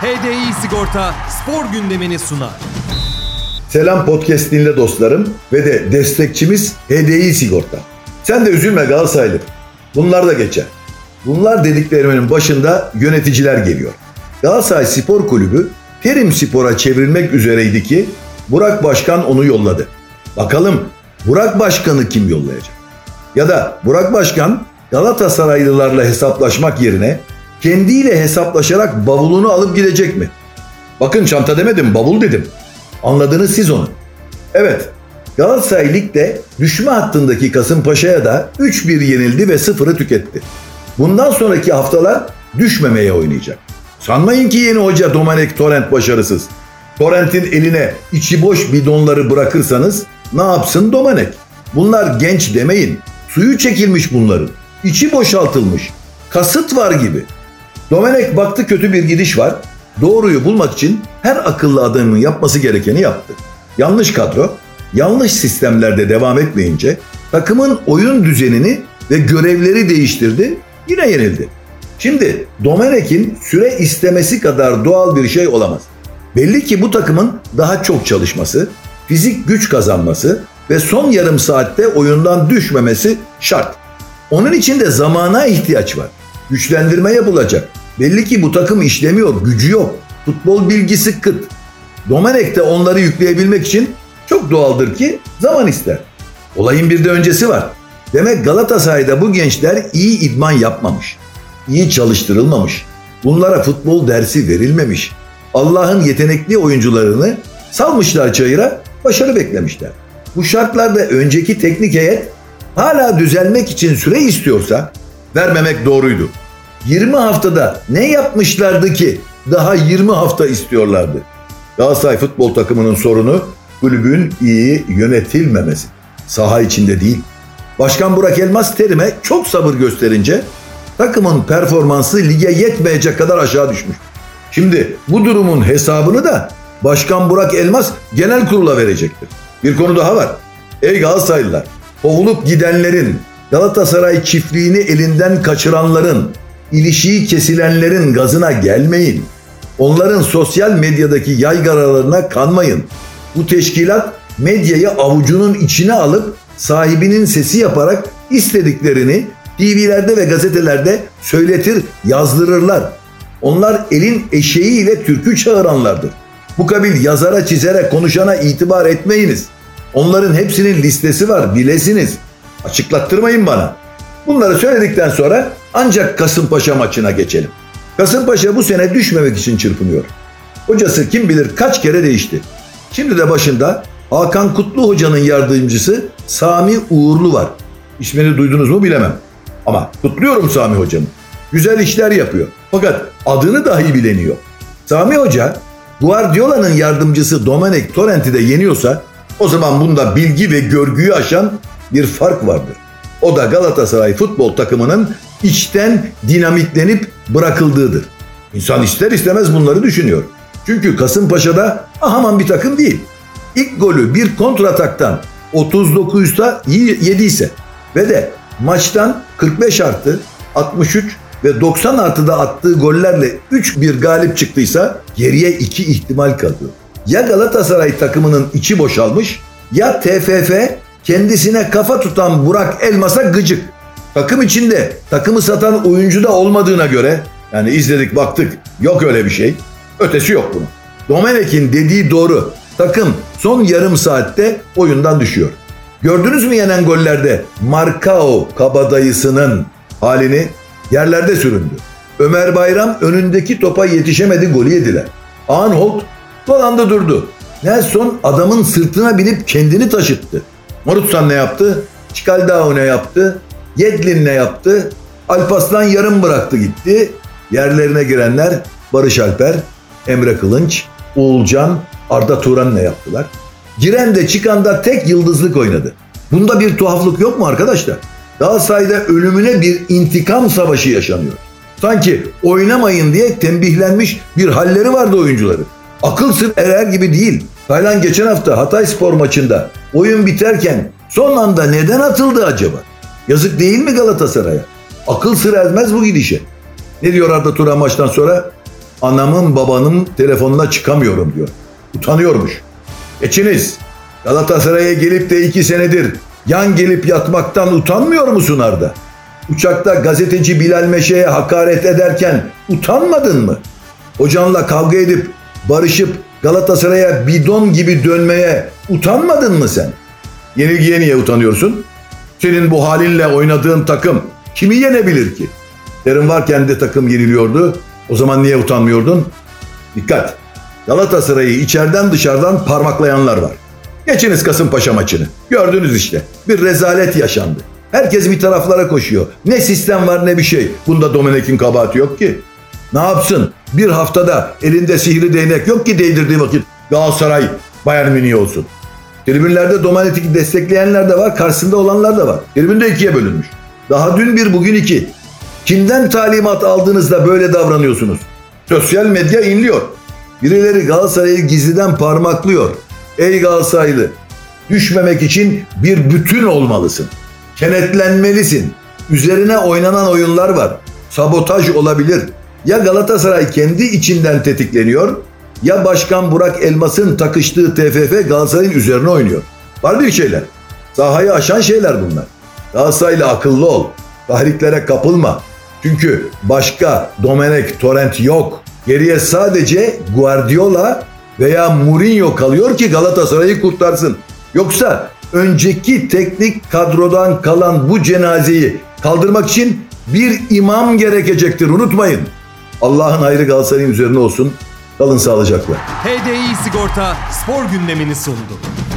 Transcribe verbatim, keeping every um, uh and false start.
H D I Sigorta spor gündemini sunar. Selam podcast dinle dostlarım ve de destekçimiz H D I Sigorta. Sen de üzülme Galatasaraylı. Bunlar da geçer. Bunlar dediklerimin başında yöneticiler geliyor. Galatasaray Spor Kulübü Terim Spor'a çevrilmek üzereydi ki Burak Başkan onu yolladı. Bakalım Burak Başkan'ı kim yollayacak? Ya da Burak Başkan Galatasaraylılarla hesaplaşmak yerine kendiyle hesaplaşarak bavulunu alıp gidecek mi? Bakın çanta demedim, bavul dedim. Anladınız siz onu. Evet, Galatasaray Lig'de düşme hattındaki Kasımpaşa'ya da üç bir yenildi ve sıfırı tüketti. Bundan sonraki haftalar düşmemeye oynayacak. Sanmayın ki yeni hoca Domenech Torrent başarısız. Torrent'in eline içi boş bidonları bırakırsanız ne yapsın Domenech? Bunlar genç demeyin. Suyu çekilmiş bunların. İçi boşaltılmış. Kasıt var gibi. Domenech baktı kötü bir gidiş var. Doğruyu bulmak için her akıllı adamın yapması gerekeni yaptı. Yanlış kadro, yanlış sistemlerde devam etmeyince takımın oyun düzenini ve görevleri değiştirdi, yine yenildi. Şimdi Domenech'in süre istemesi kadar doğal bir şey olamaz. Belli ki bu takımın daha çok çalışması, fizik güç kazanması ve son yarım saatte oyundan düşmemesi şart. Onun için de zamana ihtiyaç var. Güçlendirme yapılacak. Belli ki bu takım işlemiyor, gücü yok. Futbol bilgisi kıt. Domenech de onları yükleyebilmek için çok doğaldır ki zaman ister. Olayın bir de öncesi var. Demek Galatasaray'da bu gençler iyi idman yapmamış. İyi çalıştırılmamış. Bunlara futbol dersi verilmemiş. Allah'ın yetenekli oyuncularını salmışlar çayıra, başarı beklemişler. Bu şartlarda önceki teknik heyet hala düzelmek için süre istiyorsa vermemek doğruydu. yirmi haftada ne yapmışlardı ki daha yirmi hafta istiyorlardı? Galatasaray futbol takımının sorunu kulübün iyi yönetilmemesi. Saha içinde değil. Başkan Burak Elmas Terim'e çok sabır gösterince takımın performansı lige yetmeyecek kadar aşağı düşmüş. Şimdi bu durumun hesabını da Başkan Burak Elmas genel kurula verecektir. Bir konu daha var. Ey Galatasaraylılar, kovulup gidenlerin, Galatasaray çiftliğini elinden kaçıranların, ilişiği kesilenlerin gazına gelmeyin. Onların sosyal medyadaki yaygaralarına kanmayın. Bu teşkilat medyayı avucunun içine alıp sahibinin sesi yaparak istediklerini T V'lerde ve gazetelerde söyletir, yazdırırlar. Onlar elin eşeğiyle türkü çağıranlardır. Bu kabil yazara, çizere, konuşana itibar etmeyiniz. Onların hepsinin listesi var, bilesiniz. Açıklattırmayın bana. Bunları söyledikten sonra ancak Kasımpaşa maçına geçelim. Kasımpaşa bu sene düşmemek için çırpınıyor. Hocası kim bilir kaç kere değişti. Şimdi de başında Hakan Kutlu Hoca'nın yardımcısı Sami Uğurlu var. İsmini duydunuz mu bilemem. Ama kutluyorum Sami Hoca'nı. Güzel işler yapıyor. Fakat adını dahi bileniyor. Sami Hoca Guardiola'nın yardımcısı Domenech Torrent'i de yeniyorsa o zaman bunda bilgi ve görgüyü aşan bir fark vardır. O da Galatasaray futbol takımının içten dinamitlenip bırakıldığıdır. İnsan ister istemez bunları düşünüyor. Çünkü Kasımpaşa'da ahaman bir takım değil. İlk golü bir kontrataktan otuz dokuzda yediyse ve de maçtan kırk beş artı, altmış üç ve doksan artıda attığı gollerle üç bir galip çıktıysa geriye iki ihtimal kalıyor. Ya Galatasaray takımının içi boşalmış ya T F F kendisine kafa tutan Burak Elmas'a gıcık. Takım içinde takımı satan oyuncu da olmadığına göre, yani izledik baktık yok öyle bir şey, ötesi yok bunun. Domenech'in dediği doğru. Takım son yarım saatte oyundan düşüyor. Gördünüz mü yenen gollerde Marcao kabadayısının halini? Yerlerde süründü. Ömer Bayram önündeki topa yetişemedi, golü yediler. Anholt dolandı durdu. Nelson adamın sırtına binip kendini taşıttı. Morutsan ne yaptı? Çikaldao ne yaptı? Yedlin ne yaptı? Alparslan yarım bıraktı gitti. Yerlerine girenler Barış Alper, Emre Kılınç, Uğulcan, Arda Turan ne yaptılar? Giren de çıkan da tek yıldızlık oynadı. Bunda bir tuhaflık yok mu arkadaşlar? Galatasaray'da ölümüne bir intikam savaşı yaşanıyor. Sanki oynamayın diye tembihlenmiş bir halleri vardı oyuncuların. Akıl sır erer gibi değil. Taylan geçen hafta Hatayspor maçında oyun biterken son anda neden atıldı acaba? Yazık değil mi Galatasaray'a? Akıl sır ermez bu gidişe. Ne diyor Arda Turan maçtan sonra? anamın babanın telefonuna çıkamıyorum diyor. Utanıyormuş. Geçiniz. Galatasaray'a gelip de iki senedir yan gelip yatmaktan utanmıyor musun Arda? Uçakta gazeteci Bilal Meşe'ye hakaret ederken utanmadın mı? Hocanla kavga edip barışıp Galatasaray'a bidon gibi dönmeye utanmadın mı sen? Yenilgiye niye utanıyorsun? Senin bu halinle oynadığın takım kimi yenebilir ki? Terim varken de takım yeniliyordu. O zaman niye utanmıyordun? Dikkat! Galatasaray'ı içeriden dışarıdan parmaklayanlar var. Geçiniz Kasımpaşa maçını. Gördünüz işte. Bir rezalet yaşandı. Herkes bir taraflara koşuyor. Ne sistem var ne bir şey. Bunda Domenek'in kabahati yok ki. Ne yapsın? Bir haftada elinde sihirli değnek yok ki değdirdiği vakit Galatasaray Bayern Münih olsun. Tribünlerde Domenek'i destekleyenler de var, karşısında olanlar da var. Tribün de ikiye bölünmüş. Daha dün bir, bugün iki. Kimden talimat aldığınızda böyle davranıyorsunuz? Sosyal medya inliyor. Birileri Galatasaray'ı gizliden parmaklıyor. Ey Galatasaraylı, düşmemek için bir bütün olmalısın. Kenetlenmelisin. Üzerine oynanan oyunlar var. Sabotaj olabilir. Ya Galatasaray kendi içinden tetikleniyor, ya Başkan Burak Elmas'ın takıştığı T F F Galatasaray'ın üzerine oynuyor. Var bir şeyler. Sahayı aşan şeyler bunlar. Galatasaray'la akıllı ol. Tahriklere kapılma. Çünkü başka Domenek, Torrent yok. Geriye sadece Guardiola veya Mourinho kalıyor ki Galatasaray'ı kurtarsın. Yoksa önceki teknik kadrodan kalan bu cenazeyi kaldırmak için bir imam gerekecektir, unutmayın. Allah'ın hayrı Galatasaray'ın üzerine olsun. Kalın sağlıcakla. H D I Sigorta spor gündemini sundu.